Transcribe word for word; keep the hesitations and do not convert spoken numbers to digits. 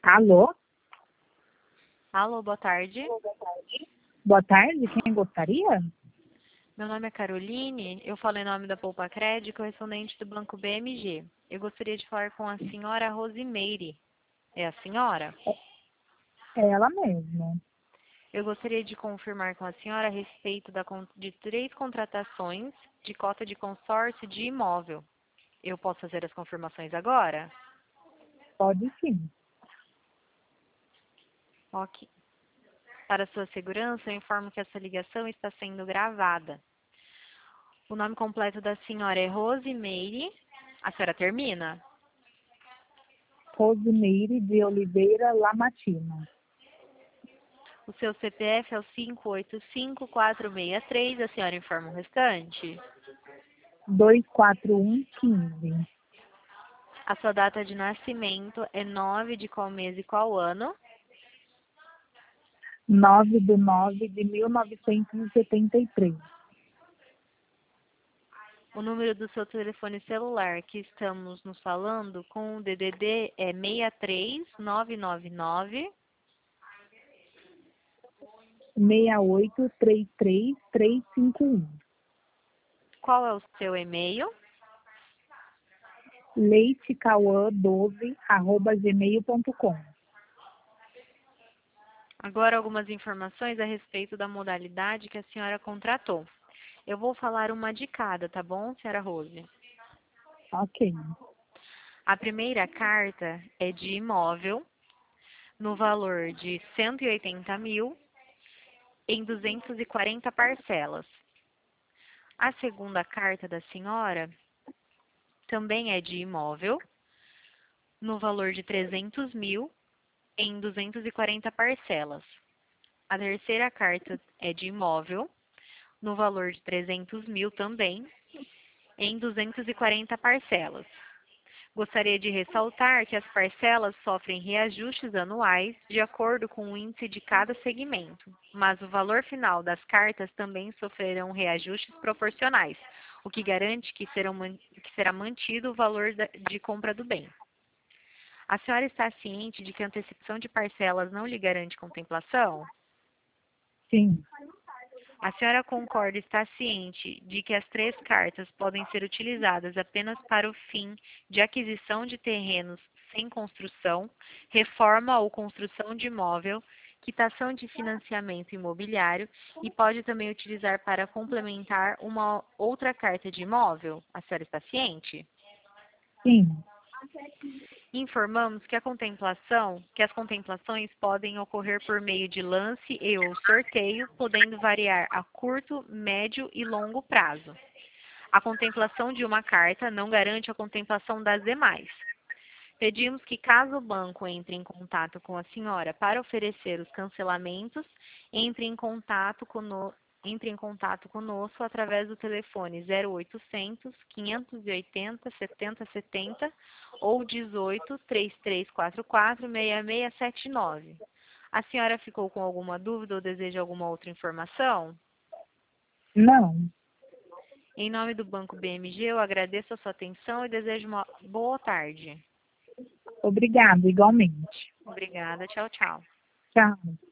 Alô? Alô, boa tarde. Boa tarde, quem gostaria? Meu nome é Caroline, eu falo em nome da Poupa Crédito, correspondente do Banco B M G. Eu gostaria de falar com a senhora Rosimeire. É a senhora? É ela mesma. Eu gostaria de confirmar com a senhora a respeito da, con- de três contratações de cota de consórcio de imóvel. Eu posso fazer as confirmações agora? Pode sim. Ok. Para sua segurança, eu informo que essa ligação está sendo gravada. O nome completo da senhora é Rosimeire. A senhora termina? Rosimeire de Oliveira Lamatina. O seu C P F é o cinco oito cinco quatro seis três, a senhora informa o restante. dois quatro um quinze. A sua data de nascimento é nove de qual mês e qual ano? nove de nove de mil novecentos e setenta e três. O número do seu telefone celular que estamos nos falando com o D D D é seis três nove nove nove. seis oito três três três cinco um. Qual é o seu e-mail? leitecauã doze arroba gmail ponto com. Agora algumas informações a respeito da modalidade que a senhora contratou. Eu vou falar uma de cada, tá bom, senhora Rose? Ok. A primeira carta é de imóvel, no valor de cento e oitenta mil, em duzentas e quarenta parcelas. A segunda carta da senhora também é de imóvel, no valor de trezentos mil, em duzentas e quarenta parcelas. A terceira carta é de imóvel, no valor de trezentos mil também, em duzentas e quarenta parcelas. Gostaria de ressaltar que as parcelas sofrem reajustes anuais de acordo com o índice de cada segmento, mas o valor final das cartas também sofrerão reajustes proporcionais, o que garante que, serão, que será mantido o valor de compra do bem. A senhora está ciente de que a antecipação de parcelas não lhe garante contemplação? Sim. A senhora concorda e está ciente de que as três cartas podem ser utilizadas apenas para o fim de aquisição de terrenos sem construção, reforma ou construção de imóvel, quitação de financiamento imobiliário e pode também utilizar para complementar uma outra carta de imóvel? A senhora está ciente? Sim. Informamos que a contemplação, que as contemplações podem ocorrer por meio de lance e ou sorteio, podendo variar a curto, médio e longo prazo. A contemplação de uma carta não garante a contemplação das demais. Pedimos que, caso o banco entre em contato com a senhora para oferecer os cancelamentos, entre em contato conosco, entre em contato conosco através do telefone zero oitocentos, quinhentos e oitenta, setenta setenta ou dezoito, trinta e três quarenta e quatro, sessenta e seis setenta e nove. A senhora ficou com alguma dúvida ou deseja alguma outra informação? Não. Em nome do Banco B M G, eu agradeço a sua atenção e desejo uma boa tarde. Obrigada, igualmente. Obrigada. Tchau, tchau. Tchau.